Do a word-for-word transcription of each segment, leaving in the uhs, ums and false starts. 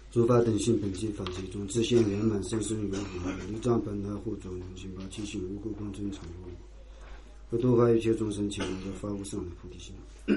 诸法等性本具法界中，自现圆满，生生圆满，离障本来互作，能行八七性无故空真常无，不度化一切众生，其中的发无上的菩提心。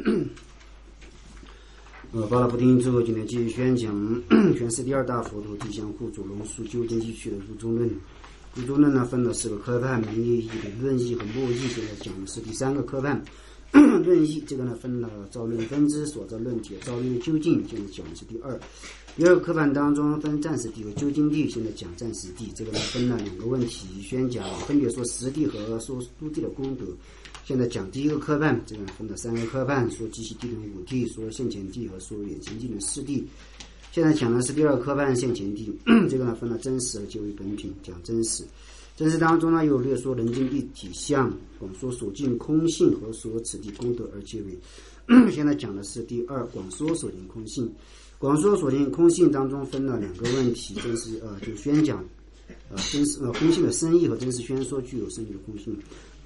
呃，巴拉菩提之后，今天继续宣讲全是第二大佛陀地相互主龙树究竟地区的入中论。入中论呢分了四个科判，明义义的论义和末义，现在讲的是第三个科判。论义这个呢分了造论分支、所造论解、造论究竟，现在讲的是第二。第二个科判当中分暂时地和究竟地，现在讲暂时地。这个呢分了两个问题宣讲，分别说实地和说都地的功德。现在讲第一个科判，这个分了三个科判，说极其地等五地，说现前地和说远行地的四地。现在讲的是第二科判现前地，这个呢分了真实和皆为本品，讲真实。真实当中呢有略说人境地体相，广说所尽空性和所此地功德而皆为。现在讲的是第二广说所尽空性。广说所尽空性当中分了两个问题，真实呃就宣讲呃真实呃空性的深意和真实宣说具有深意的空性。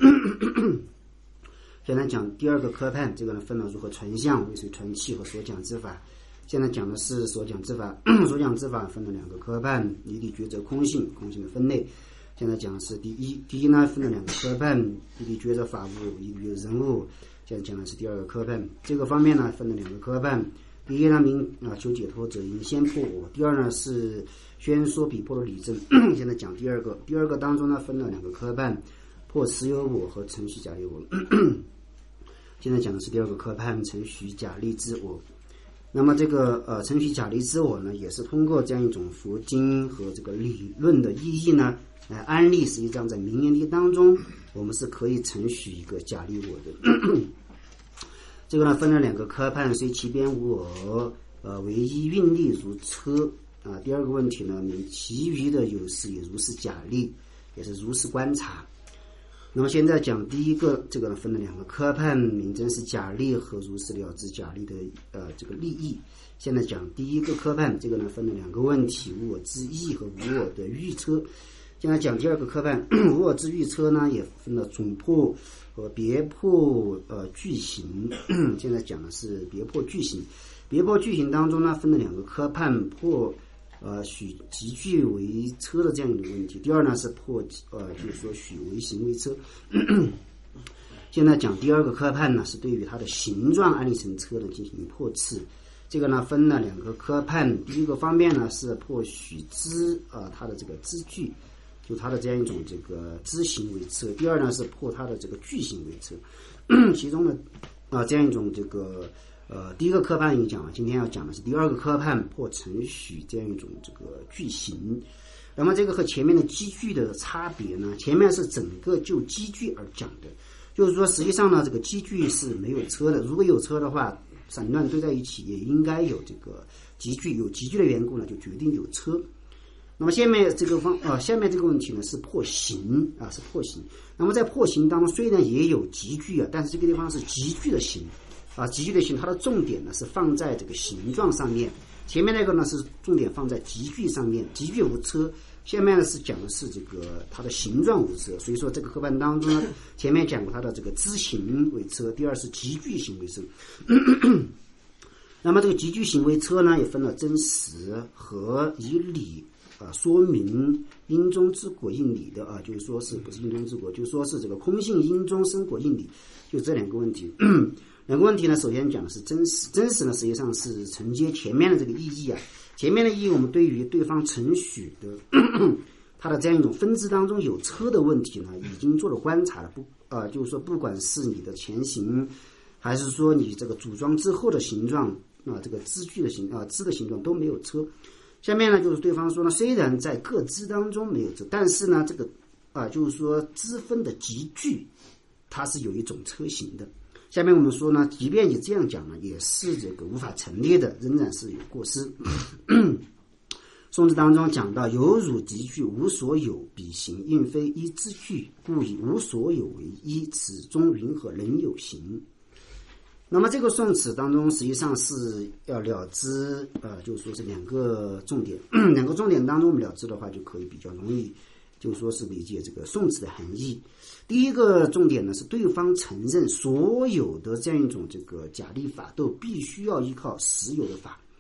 现在讲第二个科判，这个呢分了如何传相、为谁传气和所讲之法。现在讲的是所讲之法，所讲之法分了两个科判，离地抉择空性，空性的分类。现在讲的是第一，第一呢分了两个科判，离地抉择法物，离地抉择人物。现在讲的是第二个科判，这个方面呢分了两个科判。第一呢明啊求解脱者应先破我，第二呢是宣说彼破的理证。现在讲第二个，第二个当中呢分了两个科判，破持有我和承许假立我。现在讲的是第二个科判，承许假立之我。那么这个呃承许假立之我呢，也是通过这样一种佛经和这个理论的意义呢，来安利，实际上在名言力当中，我们是可以承许一个假立我的。这个呢分了两个科判，虽其边无我，呃唯一运力如车啊。第二个问题呢，其余的有时也如是假立，也是如是观察。那么现在讲第一个，这个呢分了两个科判，名真是假立和如是了知假立的呃这个利益。现在讲第一个科判，这个呢分了两个问题，无我之意和无我的预测。现在讲第二个科判，无我之预测呢也分了总破和别破呃具行。现在讲的是别破具行。别破具行当中呢分了两个科判，破呃许集具为车的这样一个问题。第二呢是破呃就是说许为行为车。现在讲第二个科判呢是对于它的形状安立成车的进行破斥。这个呢分了两个科判，第一个方面呢是破许知呃它的这个知具，就它的这样一种这个知行为车。第二呢是破它的这个具行为车。其中呢啊、呃、这样一种这个呃第一个科判已经讲了，今天要讲的是第二个科判，破承许这样一种这个具行。那么这个和前面的积聚的差别呢，前面是整个就积聚而讲的，就是说实际上呢这个积聚是没有车的，如果有车的话，散乱堆在一起也应该有这个集聚，有集聚的缘故呢就决定有车。那么下面这个方呃下面这个问题呢是破形啊，是破形。那么在破形当中虽然也有集聚啊，但是这个地方是集聚的形啊，集聚的形它的重点呢是放在这个形状上面，前面那个呢是重点放在集聚上面，集聚无车。下面呢是讲的是这个它的形状无车，所以说这个科判当中呢，前面讲过它的这个知行为车，第二是集聚行为车。那么这个集聚行为车呢，也分了真实和以理啊说明因中之果应理的啊，就是说是不是因中之果，就是说是这个空性因中生果应理，就这两个问题。两个问题呢，首先讲的是真实，真实呢实际上是承接前面的这个意义啊。前面的意义，我们对于对方承许的它的这样一种分支当中有车的问题呢，已经做了观察了。不啊、呃，就是说，不管是你的前形，还是说你这个组装之后的形状啊、呃，这个支具的形啊、呃、支的形状都没有车。下面呢，就是对方说呢，虽然在各支当中没有车，但是呢，这个啊、呃，就是说支分的集聚，它是有一种车型的。下面我们说呢，即便你这样讲呢，也是这个无法成立的，仍然是有过失。宋词当中讲到，有汝集聚无所有，彼行应非一之具，故以无所有为一，此中云何能有形？那么这个宋词当中实际上是要了知呃，就是说是两个重点，两个重点当中我们了知的话，就可以比较容易就是说是理解这个宋词的含义。第一个重点呢是对方承认所有的这样一种这个假立法都必须要依靠实有的法，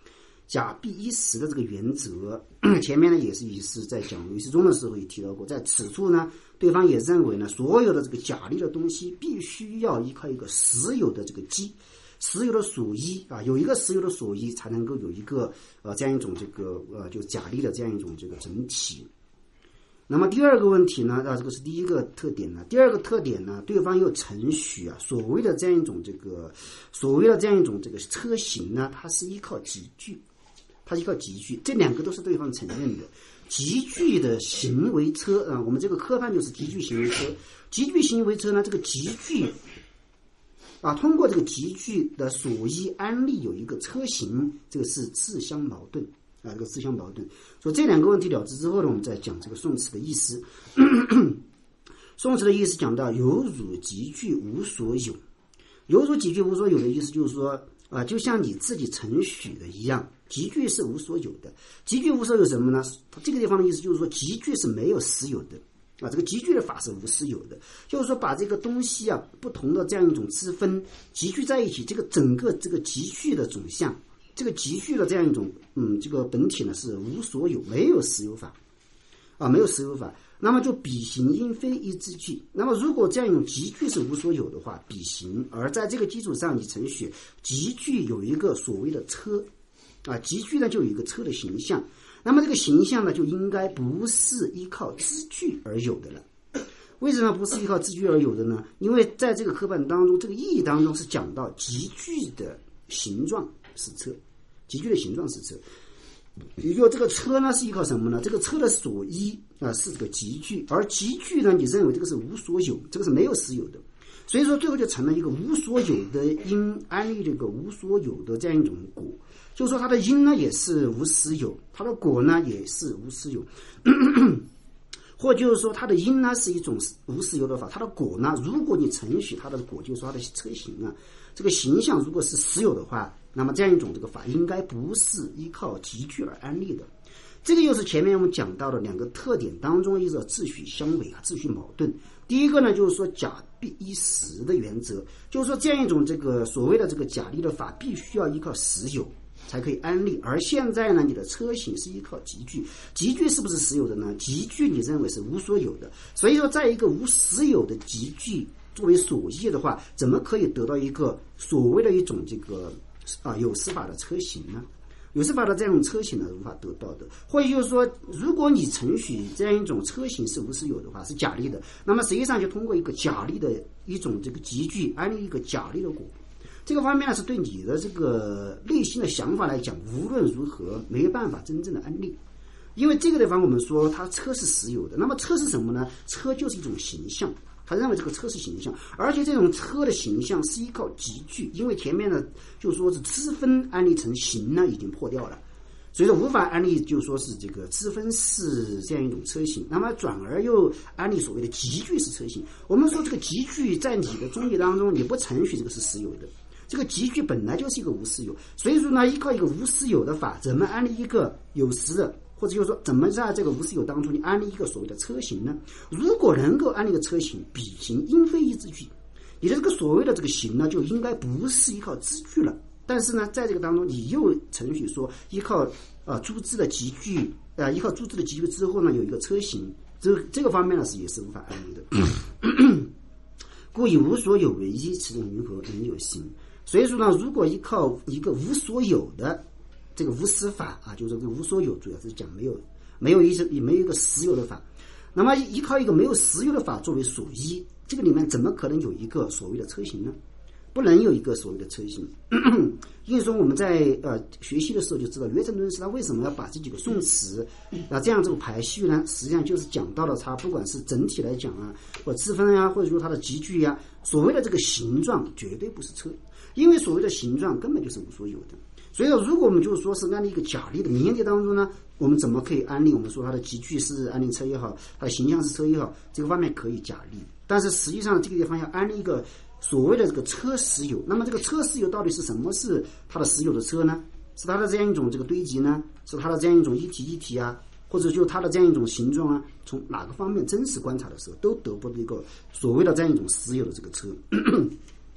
甲必一实的这个原则，前面呢也是也是在讲唯识中的时候也提到过，在此处呢，对方也认为呢，所有的这个假立的东西必须要依靠一个实有的这个基，实有的所依啊，有一个实有的所依，才能够有一个呃这样一种这个呃就假立的这样一种这个整体。那么第二个问题呢，啊，这个是第一个特点呢。第二个特点呢，对方又承许啊，所谓的这样一种这个所谓的这样一种这个车型呢，它是依靠集聚，它依靠集聚，这两个都是对方承认的。集聚的行为车啊，我们这个科判就是集聚行为车。集聚行为车呢，这个集聚啊，通过这个集聚的所依安立有一个车型，这个是自相矛盾。啊，这个自相矛盾。所以这两个问题了之之后呢，我们再讲这个宋词的意思。宋词的意思讲到有汝集聚无所有，有汝集聚无所有的意思就是说啊，就像你自己承许的一样，集聚是无所有的。集聚无所有什么呢？这个地方的意思就是说，集聚是没有实有的啊，这个集聚的法是无实有的，就是说把这个东西啊，不同的这样一种支分集聚在一起，这个整个这个集聚的总相。这个集聚的这样一种，嗯，这个本体呢是无所有，没有实有法，啊，没有实有法。那么就比行应非一之具。那么如果这样一种集聚是无所有的话，比行，而在这个基础上你承许集聚有一个所谓的车，啊，集聚呢就有一个车的形象。那么这个形象呢就应该不是依靠支具而有的了。为什么不是依靠支具而有的呢？因为在这个科判当中，这个意义当中是讲到集聚的形状是车。集聚的形状是车，也就这个车呢是依靠什么呢？这个车的所依啊是这个集聚，而集聚呢，你认为这个是无所有，这个是没有实有的，所以说最后就成了一个无所有的因安立这个无所有的这样一种果，就是说它的因呢也是无实有，它的果呢也是无实有。或就是说它的因呢是一种无实有的法，它的果呢，如果你承许它的果，就是说它的车型啊，这个形象如果是实有的话，那么这样一种这个法应该不是依靠集聚而安立的。这个又是前面我们讲到的两个特点当中一个秩序相违啊，秩序矛盾。第一个呢就是说甲必一实的原则，就是说这样一种这个所谓的这个假立的法必须要依靠实有才可以安立，而现在呢你的车型是依靠集聚，集聚是不是实有的呢？集聚你认为是无所有的，所以说在一个无实有的集聚作为所依的话，怎么可以得到一个所谓的一种这个啊有实法的车型呢？有实法的这种车型呢无法得到的。或者就是说，如果你承许这样一种车型是无实有的话，是假立的，那么实际上就通过一个假立的一种这个集聚安立一个假立的果。这个方面呢是对你的这个内心的想法来讲，无论如何没有办法真正的安立。因为这个地方我们说它车是实有的，那么车是什么呢？车就是一种形象，他认为这个车是形象，而且这种车的形象是依靠集聚，因为前面呢就说是支分安立成形呢已经破掉了，所以说无法安立就说是这个支分是这样一种车型，那么转而又安立所谓的集聚是车型。我们说这个集聚在你的中义当中你不承许这个是实有的，这个集聚本来就是一个无实有，所以说呢依靠一个无实有的法，怎么安立一个有实的，或者就是说怎么在这个无实有当中你安立一个所谓的车型呢？如果能够安立一个车型，比行应非一支具，你的这个所谓的这个形呢就应该不是依靠支具了，但是呢在这个当中你又程序说依靠呃诸支的集聚呃依靠诸支的集聚之后呢有一个车型，这个这个方面呢是也是无法安立的。故以无所有为一，此种云何能有形？所以说呢，如果依靠一个无所有的这个无实法啊，就是这个无所有，主要是讲没有没有一些也没有一个实有的法，那么依靠一个没有实有的法作为所依，这个里面怎么可能有一个所谓的车型呢？不能有一个所谓的车型。因为说我们在呃学习的时候就知道，岳承敦师他为什么要把这几个宋词啊这样这个排序呢？实际上就是讲到了它不管是整体来讲啊，或支分呀、啊，或者说它的集聚呀，所谓的这个形状绝对不是车，因为所谓的形状根本就是无所有的。所以说，如果我们就是说是安立一个假立的名义当中呢，我们怎么可以安立？我们说它的集聚是安立车也好，它的形象是车也好，这个方面可以假立。但是实际上这个地方要安立一个所谓的这个车实有，那么这个车实有到底是什么是它的实有的车呢？是它的这样一种这个堆积呢？是它的这样一种一体一体啊？或者就它的这样一种形状啊？从哪个方面真实观察的时候，都得不到一个所谓的这样一种实有的这个车。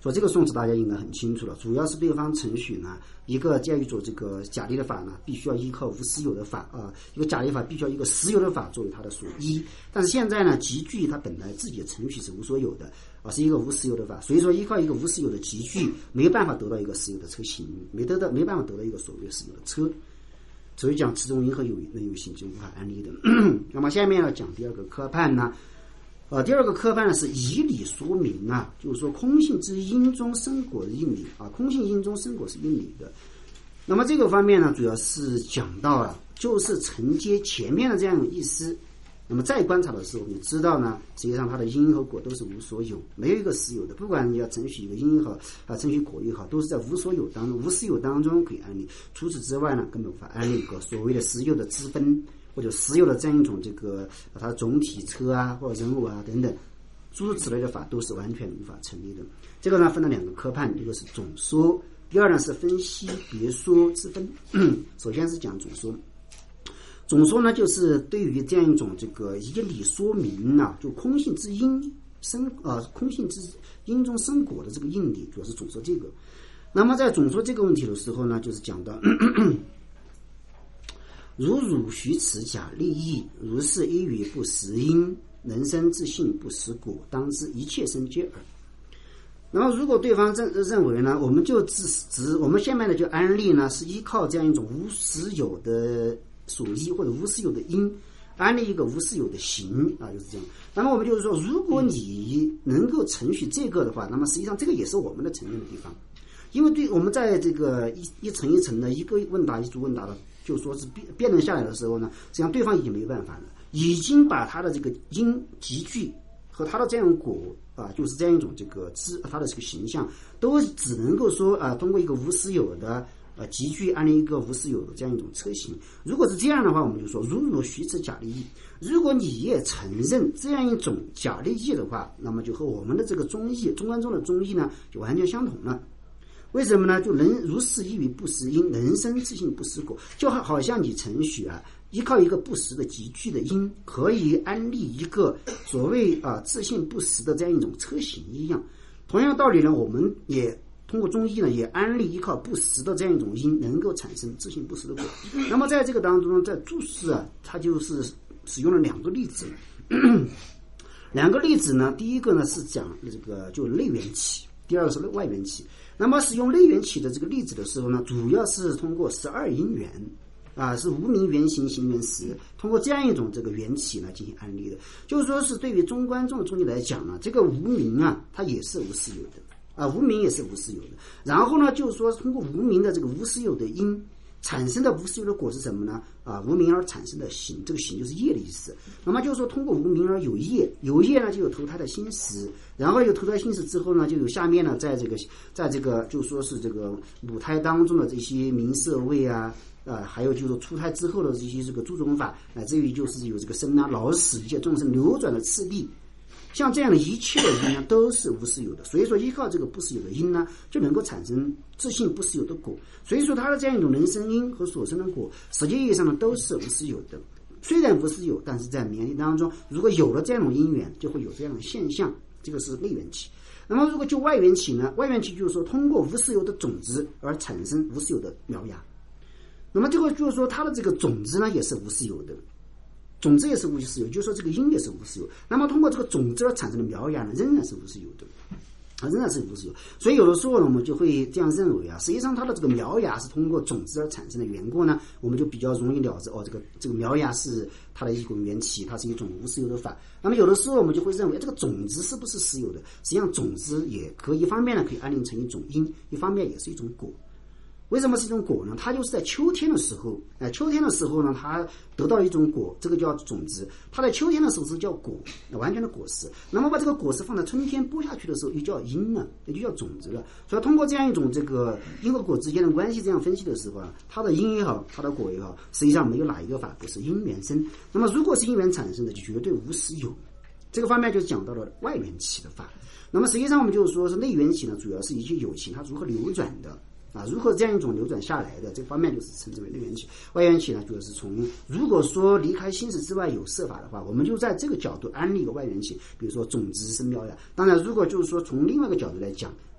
所以这个宋词大家应该很清楚了，主要是对方程序呢，一个介于做这个假立的法呢，必须要依靠无实有的法啊，一个假立法必须要一个实有的法作为它的所依。但是现在呢，集句它本来自己的程序是无所有的啊，是一个无实有的法，所以说依靠一个无实有的集句，没有办法得到一个实有的车型，没得到没办法得到一个所谓实有的车。所以讲词中因和有能有性就无法安利的。那么下面要讲第二个科判呢。呃，第二个科判呢是以理说明啊，就是说空性之因中生果的应理啊，空性因中生果是应理的。那么这个方面呢，主要是讲到了，就是承接前面的这样的意思。那么再观察的时候，你知道呢，实际上它的因和果都是无所有，没有一个实有的。不管你要承许一个因也好，啊，承许果也好，都是在无所有当中、无实有当中可以安利。除此之外呢，根本无法安利一个所谓的实有的支分。或者实有的这样一种这个它的总体车啊或者人物啊等等诸如此类的法都是完全无法成立的。这个呢分了两个科判，一个是总说，第二呢是分析别说之分。首先是讲总说，总说呢就是对于这样一种这个以理说明啊，就空性之因生呃空性之因中生果的这个应理，主要是总说这个。那么在总说这个问题的时候呢，就是讲到如汝许此假立意，如是一语不实因，能生自性不实果，当知一切生皆耳。然后如果对方认认为呢，我们就只只我们下面的就安利呢是依靠这样一种无实有的所依或者无实有的因，安利一个无实有的行啊，就是这样。那么我们就是说，如果你能够承许这个的话，那么实际上这个也是我们的承认的地方，因为对我们在这个一一层一层的一个问答一组问答的。就说是辩辩论下来的时候呢，实际上对方已经没有办法了，已经把他的这个因集句和他的这样果啊，就是这样一种这个知他的这个形象，都只能够说啊，通过一个无实有的呃集句安利一个无实有的这样一种车型。如果是这样的话，我们就说，如汝许此假立意，如果你也承认这样一种假立意的话，那么就和我们的这个中义中观中的中义呢，就完全相同了。为什么呢？就能如是一语不实因，能生自性不实果，就好像你程序啊，依靠一个不实的集句的因，可以安立一个所谓啊自性不实的这样一种车型一样。同样道理呢，我们也通过中医呢，也安立依靠不实的这样一种因，能够产生自性不实的果。那么在这个当中，在注释啊，它就是使用了两个例子。两个例子呢，第一个呢是讲这个就内缘起，第二个是外缘起。那么使用内缘起的这个例子的时候呢，主要是通过十二因缘啊，是无明缘行行缘识，通过这样一种这个缘起呢进行安利的。就是说是对于中观众的中医来讲呢，这个无明啊，它也是无实有的啊，无明也是无实有的。然后呢，就是说通过无明的这个无实有的因产生的无实有的果是什么呢？啊，无明而产生的行，这个行就是业的意思。那么就是说，通过无明而有业，有业呢就有投胎的心识，然后有投胎心识之后呢，就有下面呢，在这个在这个就说是这个母胎当中的这些名色味啊，呃，还有就是出胎之后的这些这个诸种法，乃至于就是有这个生啊、老死一切众生流转的次第。像这样的一切的因呢，都是无实有的，所以说依靠这个不实有的因呢，就能够产生自性不实有的果。所以说它的这样一种能生因和所生的果，实际意义上呢都是无实有的。虽然无实有，但是在绵力当中，如果有了这样一种因缘，就会有这样的现象，这个是内缘起。那么如果就外缘起呢，外缘起就是说通过无实有的种子而产生无实有的苗芽。那么这个就是说它的这个种子呢也是无实有的。种子也是无实有，就是说这个因也是无实有。那么通过这个种子而产生的苗芽呢，仍然是无实有的，啊，仍然是无实有。所以有的时候呢，我们就会这样认为啊，实际上它的这个苗芽是通过种子而产生的缘故呢，我们就比较容易了解哦，这个这个苗芽是它的一种缘起，它是一种无实有的法。那么有的时候我们就会认为这个种子是不是实有的？实际上种子也可以一方面呢可以安立成一种因，一方面也是一种果。为什么是一种果呢？它就是在秋天的时候，哎、呃，秋天的时候呢，它得到一种果，这个叫种子。它在秋天的时候是叫果，完全的果实。那么把这个果实放在春天播下去的时候，又叫因了，也就叫种子了。所以通过这样一种这个因和果之间的关系，这样分析的时候啊，它的因也好，它的果也好，实际上没有哪一个法不是因缘生。那么如果是因缘产生的，就绝对无实有。这个方面就讲到了外缘起的法。那么实际上我们就是说是内缘起呢，主要是一切有情它如何流转的。啊，如何这样一种流转下来的这方面，就是称之为内缘起。外缘起呢，主要是从如果说离开心识之外有色法的话，我们就在这个角度安立一个外缘起，比如说种子生苗芽。当然，如果就是说从另外一个角度来讲，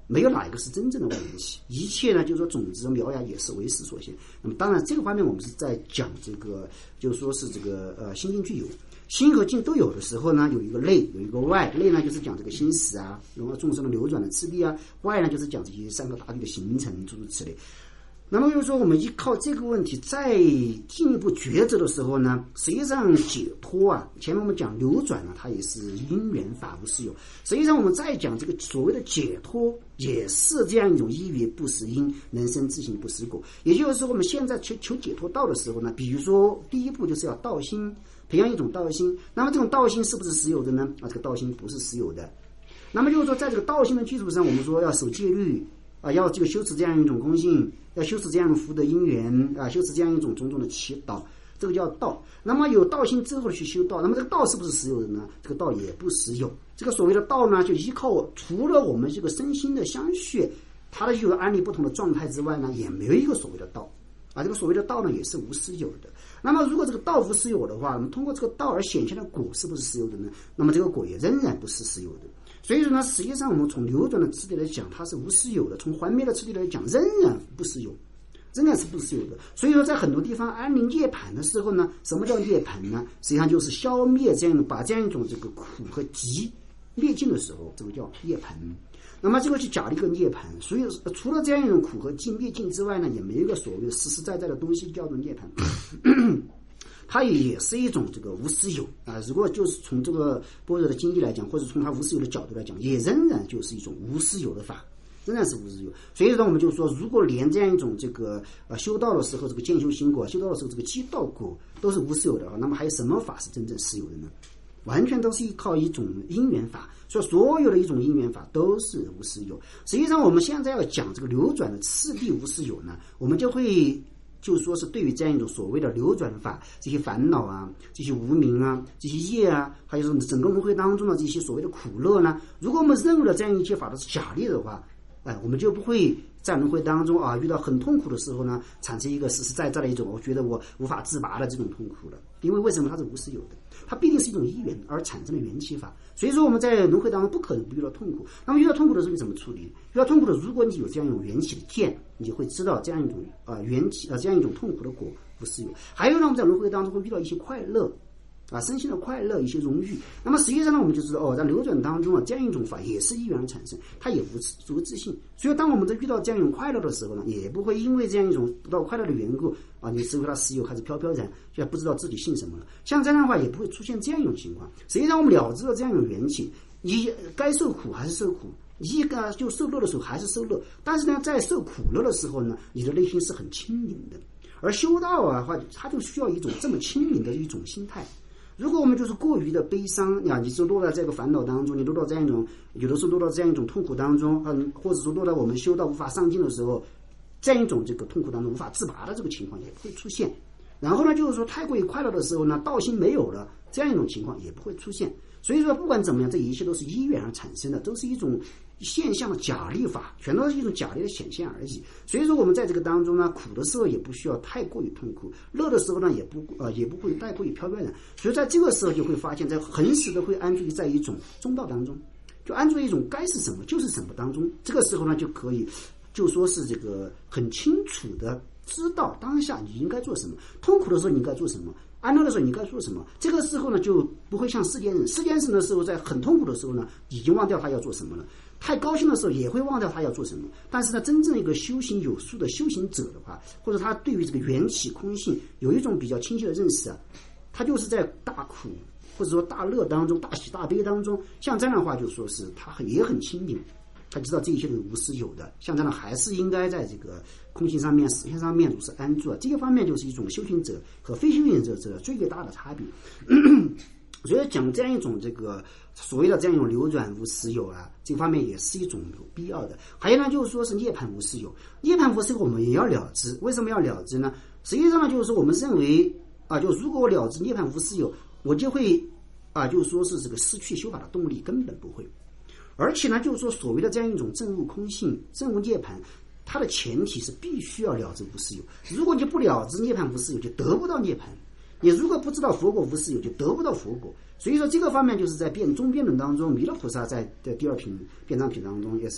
没有哪一个是真正的外缘起，一切呢，就是说种子苗芽也是为识所现。那么当然这个方面我们是在讲这个，就是说是这个呃心境具有，心和境都有的时候呢，有一个内，有一个外。内呢就是讲这个心识啊，然后众生的流转的次第啊；外呢就是讲这些三个大律的形成，诸如此类。那么就是说，我们依靠这个问题再进一步抉择的时候呢，实际上解脱啊，前面我们讲流转呢，它也是因缘法无实有。实际上我们再讲这个所谓的解脱，也是这样一种依缘不实因，能生自性不实果。也就是说，我们现在求求解脱道的时候呢，比如说第一步就是要道心，培养一种道心。那么这种道心是不是实有的呢？啊，这个道心不是实有的。那么就是说，在这个道心的基础上，我们说要守戒律。啊，要这个修持这样一种空性，要修持这样的福德因缘啊，修持这样一种种种的祈祷，这个叫道。那么有道心之后去修道，那么这个道是不是实有的呢？这个道也不实有。这个所谓的道呢，就依靠除了我们这个身心的相续，它的有安立不同的状态之外呢，也没有一个所谓的道啊。这个所谓的道呢，也是无实有的。那么如果这个道无实有的话，我们通过这个道而显现的果是不是实有的呢？那么这个果也仍然不是实有的。所以说呢，实际上我们从流转的次第来讲，它是无实有的；从还灭的次第来讲，仍然不实有，仍然是不实有的。所以说，在很多地方安宁涅槃的时候呢，什么叫涅槃呢？实际上就是消灭这样把这样一种这个苦和集灭尽的时候，这个叫涅槃。那么这个是假的一个涅槃。所以除了这样一种苦和集灭尽之外呢，也没有一个所谓实实在在的东西叫做涅槃。它也是一种这个无实有啊。如果就是从这个般若的经济来讲，或者从它无实有的角度来讲，也仍然就是一种无实有的法，仍然是无实有。所以说，我们就说，如果连这样一种这个呃修道的时候，这个见修行果，修道的时候这个积道果都是无实有的啊，那么还有什么法是真正实有的呢？完全都是依靠一种因缘法，所以所有的一种因缘法都是无实有。实际上，我们现在要讲这个流转的次第无实有呢，我们就会。就说是对于这样一种所谓的流转法，这些烦恼啊，这些无明啊，这些业啊，还有整个轮回当中的这些所谓的苦乐呢，如果我们认为了这样一切法都是假立的话，哎，我们就不会在轮回当中啊遇到很痛苦的时候呢，产生一个实实在在的一种我觉得我无法自拔的这种痛苦了。因为为什么它是无实有的？它必定是一种因缘而产生的缘起法。所以说我们在轮回当中不可能不遇到痛苦。那么遇到痛苦的时候你怎么处理？遇到痛苦的，如果你有这样一种缘起的见，你就会知道这样一种啊、呃、缘起啊、呃、这样一种痛苦的果不实有。还有呢，我们在轮回当中会遇到一些快乐。啊，身心的快乐，一些荣誉。那么实际上呢，我们就知道哦，在流转当中啊，这样一种法也是因缘而产生，它也无无自性。所以当我们在遇到这样一种快乐的时候呢，也不会因为这样一种得到快乐的缘故啊，你是为它实有还是飘飘然，就不知道自己信什么了。像这样的话，也不会出现这样一种情况。实际上，我们了知了这样一种缘起，你该受苦还是受苦，一个就受乐的时候还是受乐。但是呢，在受苦乐的时候呢，你的内心是很清明的。而修道啊，话它就需要一种这么清明的一种心态。如果我们就是过于的悲伤呀，你就落在这个烦恼当中，你落到这样一种，有的时候落到这样一种痛苦当中，嗯，或者说落到我们修道无法上进的时候，这样一种这个痛苦当中无法自拔的这个情况也不会出现。然后呢，就是说太过于快乐的时候呢，道心没有了，这样一种情况也不会出现。所以说，不管怎么样，这一切都是因缘而产生的，都是一种现象的假立法，全都是一种假立的显现而已。所以说，我们在这个当中呢，苦的时候也不需要太过于痛苦，乐的时候呢，也不呃也不会太过于飘飘然。所以在这个时候就会发现，在恒时的会安住在一种中道当中，就安住一种该是什么就是什么当中。这个时候呢，就可以就说是这个很清楚的知道当下你应该做什么，痛苦的时候你应该做什么。安乐的时候你该做什么？这个时候呢，就不会像世间人。世间人的时候，在很痛苦的时候呢，已经忘掉他要做什么了；太高兴的时候，也会忘掉他要做什么。但是呢，真正一个修行有素的修行者的话，或者他对于这个缘起空性有一种比较清晰的认识啊，他就是在大苦或者说大乐当中、大喜大悲当中，像这样的话，就说是他很也很清明。他知道这一切都是无实有的，像这样的还是应该在这个空性上面、实相上面如是安住啊。这个方面就是一种修行者和非修行者这最最大的差别。所以讲这样一种这个所谓的这样一种流转无实有啊，这方面也是一种有必要的。还有呢，就是说是涅槃无实有，涅槃无实有我们也要了知。为什么要了知呢？实际上呢，就是说我们认为啊，就如果我了知涅槃无实有，我就会啊，就是说是这个失去修法的动力，根本不会。而且呢，就是说所谓的这样一种证悟空性、证悟涅槃，它的前提是必须要了知无实有。如果你不了知涅槃无实有，就得不到涅槃；你如果不知道佛果无实有，就得不到佛果。所以说这个方面就是在辩中辩论当中，弥勒菩萨在的第二品辩章品当中也是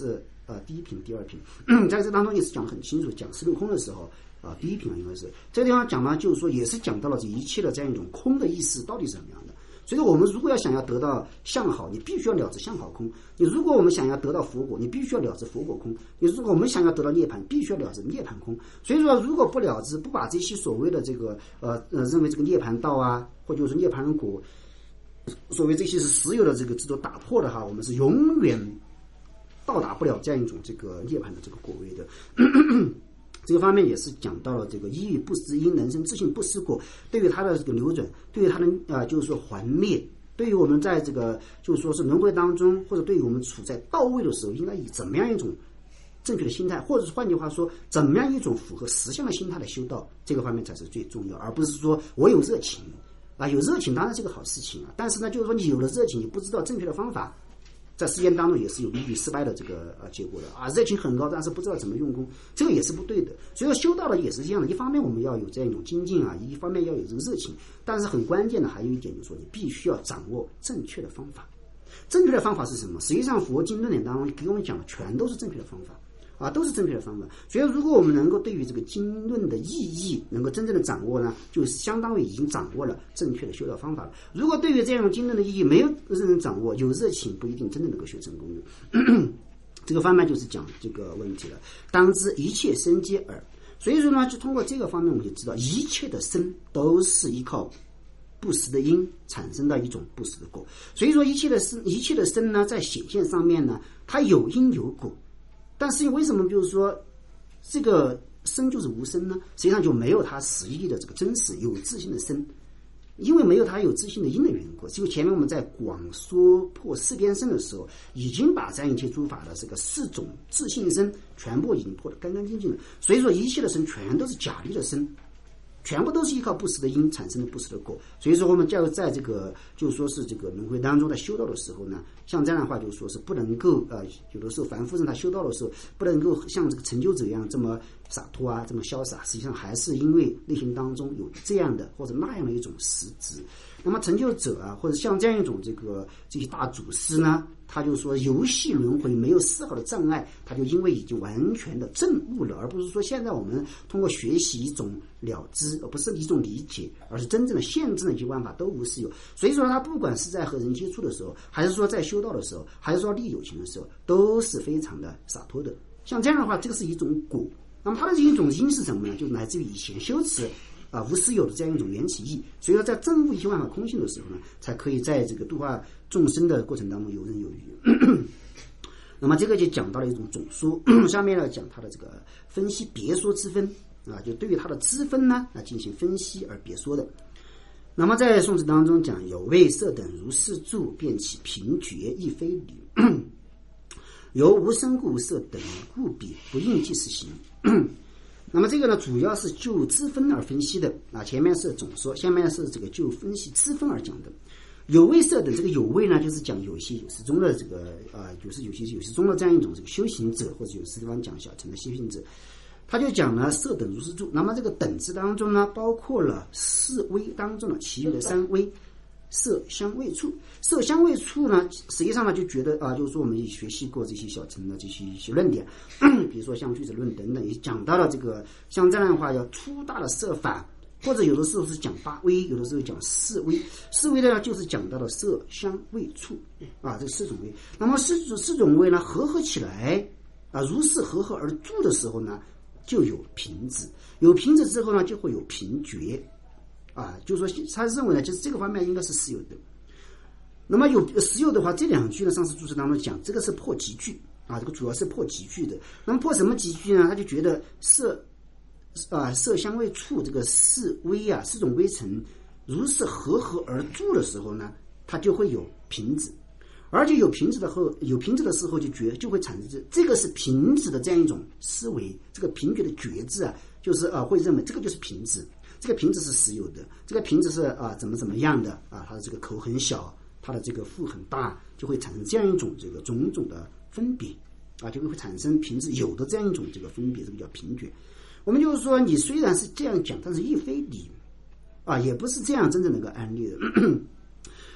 呃第一品、第二品，在这当中也是讲得很清楚，讲十六空的时候啊，第一品应该是这个地方讲呢，就是说也是讲到了这一切的这样一种空的意思到底是什么样的。所以说我们如果要想要得到相好，你必须要了知相好空。你如果我们想要得到佛果，你必须要了知佛果空。你如果我们想要得到涅槃，必须要了知涅槃空。所以说如果不了知，不把这些所谓的这个呃呃认为这个涅槃道啊，或者说涅槃果，所谓这些是实有的这个制度打破的哈，我们是永远到达不了这样一种这个涅槃的这个果位的。这个方面也是讲到了这个一欲不思因，人生自性不思果。对于它的这个流转，对于它的啊、呃，就是说还灭，对于我们在这个就是说是轮回当中，或者对于我们处在道位的时候，应该以怎么样一种正确的心态，或者是换句话说，怎么样一种符合实相的心态来修道，这个方面才是最重要，而不是说我有热情啊，有热情当然是个好事情啊，但是呢，就是说你有了热情，你不知道正确的方法。在实践当中也是有屡屡失败的这个呃结果的啊，热情很高，但是不知道怎么用功，这个也是不对的。所以说修道的也是这样的，一方面我们要有这样一种精进啊，一方面要有这个热情，但是很关键的还有一点就是说，你必须要掌握正确的方法。正确的方法是什么？实际上佛经论点当中给我们讲的全都是正确的方法啊，都是正确的方法。所以如果我们能够对于这个经论的意义能够真正的掌握呢，就是相当于已经掌握了正确的修道方法了。如果对于这样经论的意义没有认真掌握，有热情不一定真正能够修成功的。这个方面就是讲这个问题了。当知一切生皆耳，所以说呢，就通过这个方面我们就知道，一切的生都是依靠不实的因产生的一种不实的果。所以说一切的生，一切的生呢，在显现上面呢，它有因有果。但是为什么就是说这个生就是无生呢？实际上就没有它实义的这个真实有自性的生，因为没有它有自性的因的缘故。就前面我们在广说破四边生的时候，已经把这样一切诸法的这个四种自性生全部已经破得干干净净了。所以说一切的生全都是假立的生，全部都是依靠不实的因产生的不实的果。所以说我们就在这个就是说是这个轮回当中，在修道的时候呢，像这样的话就是说是不能够呃有的时候凡夫人他修道的时候不能够像这个成就者一样这么洒脱啊，这么潇洒，实际上还是因为内心当中有这样的或者那样的一种实质。那么成就者啊，或者像这样一种这个这些大祖师呢，他就说游戏轮回没有丝毫的障碍，他就因为已经完全的证悟了，而不是说现在我们通过学习一种了知，而不是一种理解，而是真正的现证的一些办法都无是有。所以说他不管是在和人接触的时候，还是说在修道的时候，还是说利有情的时候，都是非常的洒脱的。像这样的话，这个是一种果。那么它的一种因是什么呢？就来自于以前修持啊无私有的这样一种缘起义。所以说在证悟一切万法空性的时候呢，才可以在这个度化众生的过程当中游刃有余。那么这个就讲到了一种总说，下面呢讲它的这个分析别说之分啊，就对于它的之分呢来进行分析而别说的。那么在宋词当中讲，有为色等如是住，便起贫绝亦非理。由无生故色等故彼，不应即是行。那么这个呢，主要是就之分而分析的啊。前面是总说，下面是这个就分析之分而讲的。有为色等，这个有为呢，就是讲有些有时中的这个啊、呃，就是有些有时中的这样一种这个修行者，或者有时地方讲小乘的修行者，他就讲了色等如是住。那么这个等字当中呢，包括了四微当中的其余的三微。色香味触，色香味触呢，实际上呢就觉得啊，就是说我们也学习过这些小乘的这些一些论点，比如说像句子论等等，也讲到了这个像这样的话要粗大的色法，或者有的时候是讲八微，有的时候讲四微。四微呢就是讲到了色香味触啊，这四种微。那么四四种微呢合合起来啊，如是合合而住的时候呢，就有贫止，有贫止之后呢，就会有贫绝。啊，就是说他认为呢，就是这个方面应该是实有的。那么有实有的话，这两句呢，上次注释当中讲，这个是破集句啊，这个主要是破集句的。那么破什么集句呢？他就觉得色啊色香味触这个四微啊四种微尘，如是合合而住的时候呢，它就会有贫止，而且有贫止的后有贫止的时候就觉就会产生这这个是贫止的这样一种思维，这个贫觉的觉字啊，就是啊会认为这个就是贫止。这个瓶子是实有的，这个瓶子是啊怎么怎么样的啊，它的这个口很小，它的这个腹很大，就会产生这样一种这个种种的分别啊，就会产生瓶子有的这样一种这个分别，这个叫贫觉。我们就是说，你虽然是这样讲，但是亦非理啊，也不是这样真正能够安立的。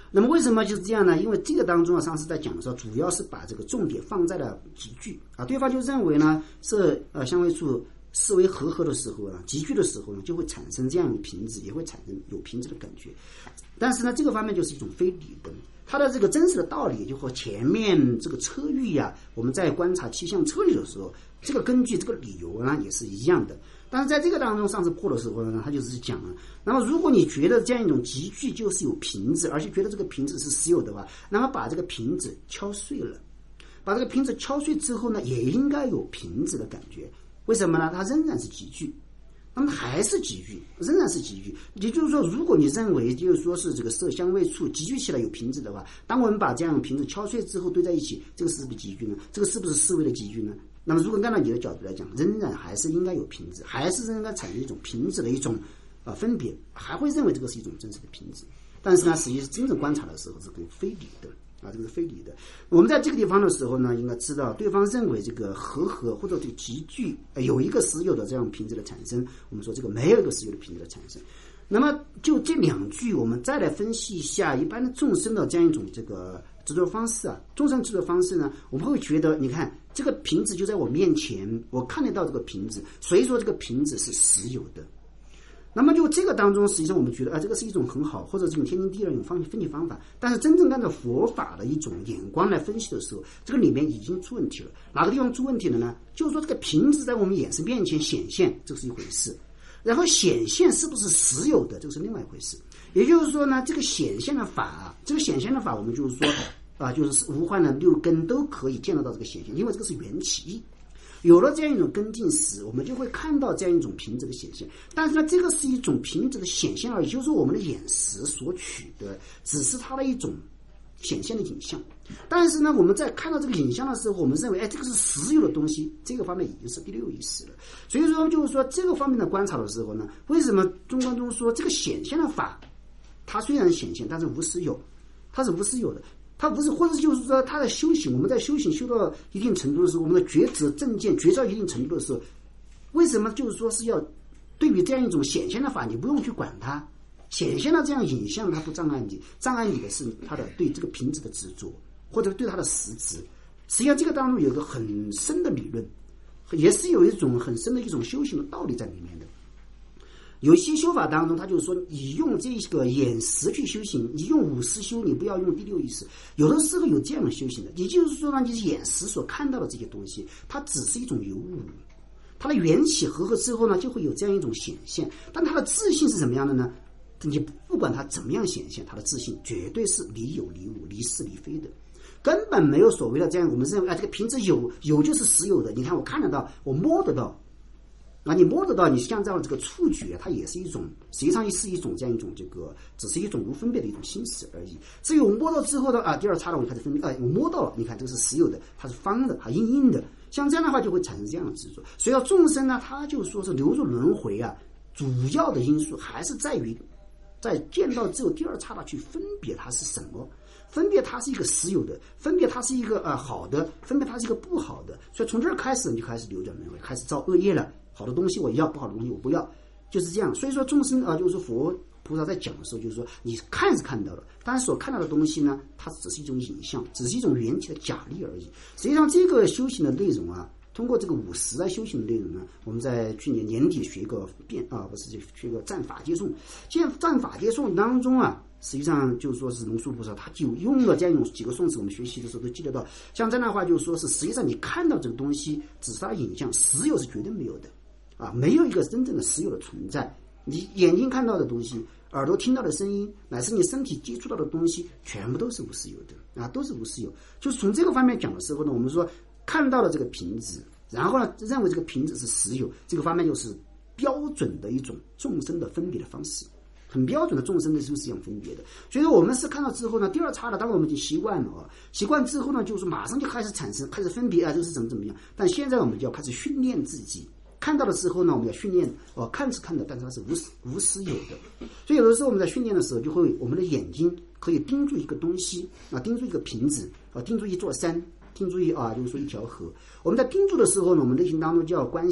那么为什么就是这样呢？因为这个当中啊，上次在讲的时候，主要是把这个重点放在了集聚啊，对方就认为呢，是呃相位处视为和合的时候呢，集聚的时候呢，就会产生这样一种瓶子，也会产生有瓶子的感觉。但是呢，这个方面就是一种非理的，它的这个真实的道理就和前面这个车域呀、啊，我们在观察气象车域的时候，这个根据这个理由呢也是一样的。但是在这个当中，上次破的时候呢，他就是讲了，那么如果你觉得这样一种集聚就是有瓶子，而且觉得这个瓶子是实有的话，那么把这个瓶子敲碎了，把这个瓶子敲碎之后呢，也应该有瓶子的感觉。为什么呢？它仍然是集聚，那么还是集聚，仍然是集聚。也就是说，如果你认为就是说是这个色香味触集聚起来有瓶子的话，当我们把这样瓶子敲碎之后堆在一起，这个是不是集聚呢？这个是不是思维的集聚呢？那么如果按照你的角度来讲，仍然还是应该有瓶子，还是应该产生一种瓶子的一种呃分别，还会认为这个是一种真实的瓶子。但是呢，实际真正观察的时候是可以非理的啊，这个是非理的。我们在这个地方的时候呢，应该知道对方认为这个和合或者这个集聚、呃、有一个实有的这样瓶子的产生，我们说这个没有一个实有的瓶子的产生。那么就这两句，我们再来分析一下一般的众生的这样一种这个执着方式啊，众生执着方式呢，我们会觉得，你看这个瓶子就在我面前，我看得到这个瓶子，所以说这个瓶子是实有的。那么就这个当中，实际上我们觉得啊，这个是一种很好，或者这种天经地义的一种方分析方法。但是真正按照佛法的一种眼光来分析的时候，这个里面已经出问题了。哪个地方出问题了呢？就是说这个瓶子在我们眼神面前显现，这是一回事。然后显现是不是实有的，这个是另外一回事。也就是说呢，这个显现的法，这个显现的法，我们就是说啊，就是无患的六根都可以见得到这个显现，因为这个是缘起义。有了这样一种根境时，我们就会看到这样一种瓶子的显现。但是呢，这个是一种瓶子的显现而已，就是说我们的眼识所取的，只是它的一种显现的影像。但是呢，我们在看到这个影像的时候，我们认为，哎，这个是实有的东西，这个方面已经是第六意识了。所以说，就是说这个方面的观察的时候呢，为什么中观中说这个显现的法，它虽然显现，但是无实有，它是无实有的。它不是，或者就是说，他的修行，我们在修行修到一定程度的时候，我们的觉知正见觉照一定程度的时候，为什么就是说是要对比这样一种显现的法，你不用去管它，显现的这样影像，它不障碍你，障碍你的是它的对这个瓶子的执着，或者对它的实质。实际上，这个当中有一个很深的理论，也是有一种很深的一种修行的道理在里面的。有些修法当中，他就是说，你用这个眼识去修行，你用五识修，你不要用第六意识。有的时候有这样的修行的，也就是说呢，你眼识所看到的这些东西，它只是一种有物，它的缘起合合之后呢，就会有这样一种显现。但它的自性是什么样的呢？你不管它怎么样显现，它的自性绝对是离有离无、离是离非的，根本没有所谓的这样。我们认为啊，这个瓶子有有就是实有的，你看我看得到，我摸得到。啊，你摸得到，你像这样这个触觉，它也是一种，实际上是一种这样一种这个，只是一种无分别的一种心识而已。至于我摸到之后的啊，第二刹那我开始分别，啊，我摸到了，你看这个是实有的，它是方的，它硬硬的，像这样的话就会产生这样的执着。所以要众生呢，他就说是流入轮回啊，主要的因素还是在于，在见到之后第二刹那去分别它是什么。分别它是一个实有的，分别它是一个呃好的，分别它是一个不好的，所以从这儿开始你就开始流转轮回，开始造恶业了。好的东西我要，不好的东西我不要，就是这样。所以说众生啊、呃，就是说佛菩萨在讲的时候，就是说你看是看到了，但是所看到的东西呢，它只是一种影像，只是一种缘起的假力而已。实际上这个修行的内容啊，通过这个五十来修行的内容呢，我们在去年年底学一个变啊，不是学一个战法接颂。现在战法接颂当中啊，实际上就是说是龙树菩萨他就用了这样一种几个颂词，我们学习的时候都记得到。像这样的话，就是说是实际上你看到这个东西只是它影像，实有是绝对没有的啊，没有一个真正的实有的存在。你眼睛看到的东西，耳朵听到的声音，乃至你身体接触到的东西，全部都是无实有的啊，都是无实有。就是从这个方面讲的时候呢，我们说看到了这个瓶子，然后呢认为这个瓶子是实有，这个方面就是标准的一种众生的分别的方式，很标准的众生的就是这样分别的。所以说我们是看到之后呢，第二刹那，当然我们已经习惯了啊，习惯之后呢，就是马上就开始产生，开始分别啊，这个是怎么怎么样。但现在我们就要开始训练自己。看到的时候呢，我们要训练哦，看是看的，但是它是无实无实有的。所以有的时候我们在训练的时候，就会我们的眼睛可以盯住一个东西啊，盯住一个瓶子啊，盯住一座山，盯住一啊，就是说一条河。我们在盯住的时候呢，我们内心当中就要观想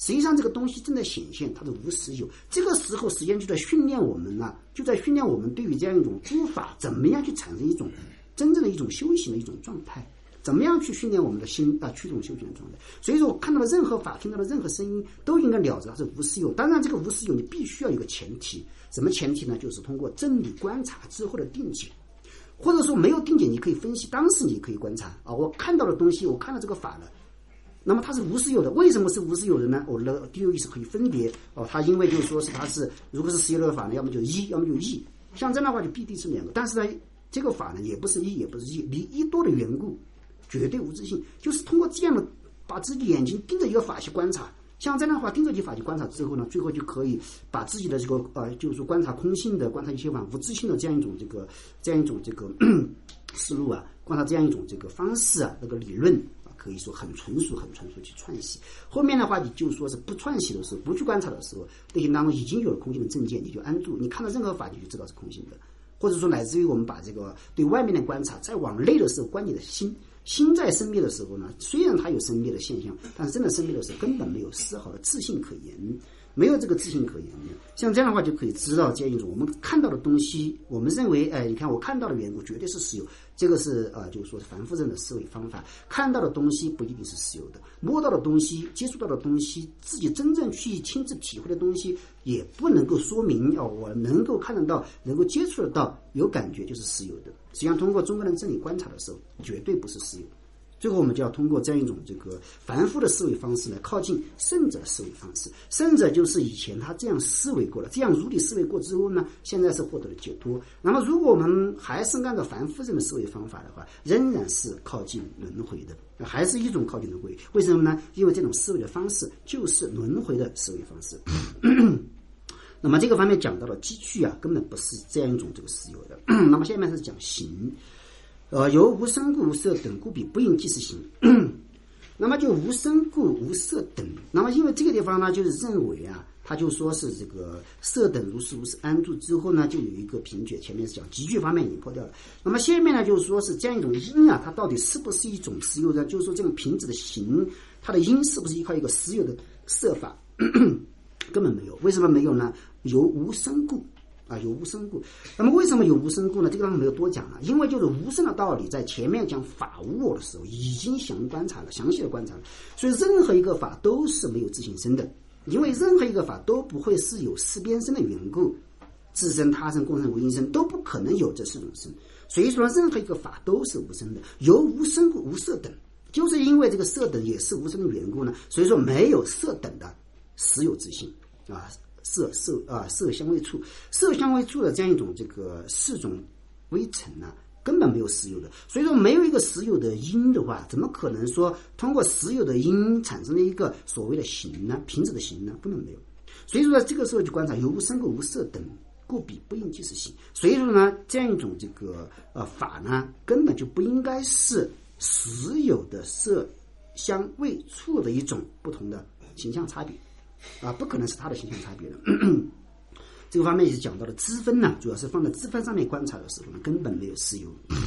实际上这个东西正在显现，它是无实有。这个时候实际上就在训练我们呢，就在训练我们对于这样一种诸法怎么样去产生一种真正的一种修行的一种状态，怎么样去训练我们的心啊，驱动修行的状态。所以说我看到的任何法，听到的任何声音，都应该了知它是无实有。当然这个无实有你必须要有一个前提，什么前提呢？就是通过真理观察之后的定解，或者说没有定解你可以分析，当时你可以观察啊，我看到的东西，我看到这个法了，那么它是无实有的。为什么是无实有的呢？我的第六意识可以分别哦，它因为就是说是它是如果是实有的法呢，要么就一，要么就异，像这样的话就必定是两个。但是呢，这个法呢也不是一也不是异，离一多的缘故，绝对无自性。就是通过这样的把自己眼睛盯着一个法去观察，像这样的话盯着一个法去观察之后呢，最后就可以把自己的这个呃，就是说观察空性的、观察一切法无自性的这样一种这个这样一种这个思路啊，观察这样一种这个方式啊，那个理论。可以说很纯熟很纯熟去串习。后面的话你就说是不串习的时候，不去观察的时候，内心当中已经有了空性的证见，你就安住，你看到任何法你就知道是空性的。或者说乃至于我们把这个对外面的观察再往内的时候，观你的心，心在生灭的时候呢，虽然它有生灭的现象，但是真的生灭的时候根本没有丝毫的自信可言，没有这个自信可言的。像这样的话就可以知道这样一种我们看到的东西，我们认为哎，你看我看到的缘故绝对是实有，这个是呃，就是说是凡夫人的思维方法。看到的东西不一定是实有的，摸到的东西、接触到的东西，自己真正去亲自体会的东西，也不能够说明哦，我能够看得到、能够接触得到、有感觉就是实有的。实际上，通过中国人真理观察的时候，绝对不是实有。最后我们就要通过这样一种这个凡夫的思维方式来靠近圣者思维方式。圣者就是以前他这样思维过了，这样如理思维过之后呢，现在是获得了解脱。那么如果我们还是按照凡夫人的思维方法的话，仍然是靠近轮回的，还是一种靠近轮回。为什么呢？因为这种思维的方式就是轮回的思维方式。那么这个方面讲到了机具啊，根本不是这样一种这个实有的。那么下面是讲行。呃，由无生故无色等故彼，不应即是行。那么就无生故无色等。那么因为这个地方呢，就是认为啊，他就说是这个色等如是如是安住之后呢，就有一个凭据，前面是讲集聚方面已经破掉了。那么下面呢，就是说是这样一种因啊，它到底是不是一种实有的？就是说这种瓶子的形，它的因是不是依靠一个实有的色法？根本没有。为什么没有呢？由无生故。啊，有无生故。那么为什么有无生故呢？这个地方没有多讲了，因为就是无生的道理，在前面讲法无我的时候已经详观察了，详细的观察了。所以任何一个法都是没有自性生的，因为任何一个法都不会是有四边生的缘故，自生、他生、共生、无因生都不可能有这四种生。所以说，任何一个法都是无生的。由无生故无色等，就是因为这个色等也是无生的缘故呢，所以说没有色等的实有自性啊。色色啊，色香味触，色香味触的这样一种这个四种微尘呢、啊，根本没有实有的。所以说，没有一个实有的因的话，怎么可能说通过实有的因产生了一个所谓的形呢？瓶子的形呢？根本没有。所以说，在这个时候就观察有无生故无色等，故彼不应即是行。所以说呢，这样一种这个呃法呢，根本就不应该是实有的色香味触的一种不同的形象差别。啊，不可能是它的形象差别的。这个方面也是讲到了支分呢，主要是放在支分上面观察的时候呢，根本没有实有。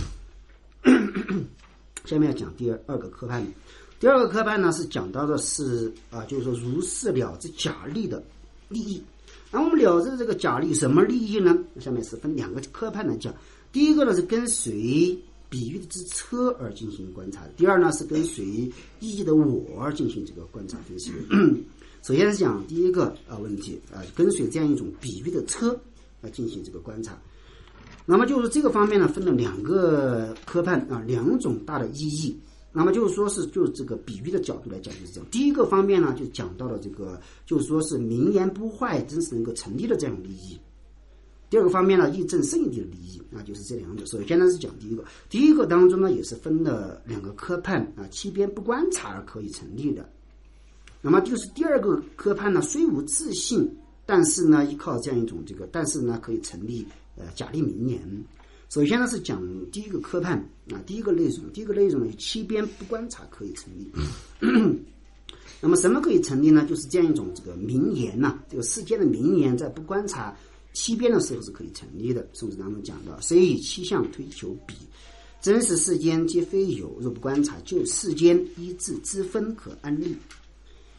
下面要讲第二二个科判，第二个科判呢是讲到的是啊，就是说如是了知假利的利益。那我们了知这个假利什么利益呢？下面是分两个科判来讲。第一个呢是跟随比喻之车而进行观察，第二呢是跟随意义的我而进行这个观察分析。首先是讲第一个啊问题啊，跟随这样一种比喻的车来进行这个观察。那么就是这个方面呢，分了两个科判啊，两种大的意义。那么就是说是就这个比喻的角度来讲就是这样。第一个方面呢，就讲到了这个就是说是名言不坏，真是能够成立的这样利益。第二个方面呢，义正圣义的利益啊，就是这两者。首先呢是讲第一个，第一个当中呢也是分了两个科判啊，七边不观察而可以成立的。那么就是第二个科判呢，虽无自性，但是呢依靠这样一种这个，但是呢可以成立呃假立名言。首先呢是讲第一个科判啊，第一个内容，第一个内容呢七边不观察可以成立。那么什么可以成立呢？就是这样一种这个名言呐、啊，这个世间的名言在不观察七边的时候是可以成立的。宋子当中讲到，谁以七相推求彼，真实世间皆非有，若不观察，就世间一致之分可安立。